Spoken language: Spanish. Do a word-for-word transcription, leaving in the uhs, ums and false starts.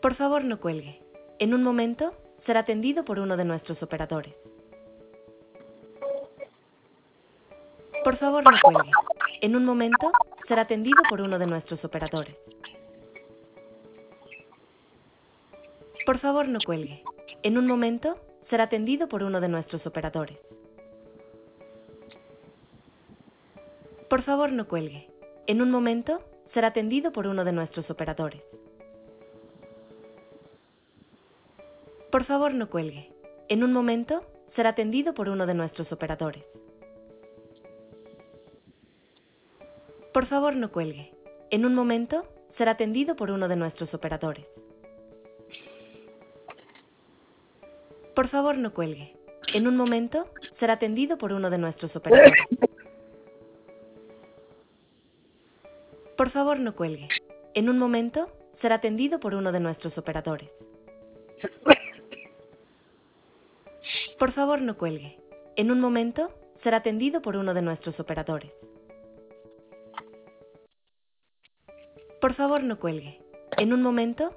Por favor, no cuelgue. En un momento será atendido por uno de nuestros operadores. Por favor, no cuelgue. En un momento será atendido por uno de nuestros operadores. Por favor, no cuelgue. En un momento será atendido por uno de nuestros operadores. Por favor, no cuelgue. En un momento será atendido por uno de nuestros operadores. Por favor, no cuelgue. En un momento será atendido por uno de nuestros operadores. Por favor, no cuelgue. En un momento será atendido por uno de nuestros operadores. Por favor, no cuelgue. En un momento será atendido por uno de nuestros operadores. Por favor, no cuelgue. En un momento será atendido por uno de nuestros operadores. Por favor, no cuelgue. En un momento será atendido por uno de nuestros operadores. Por favor, no cuelgue. En un momento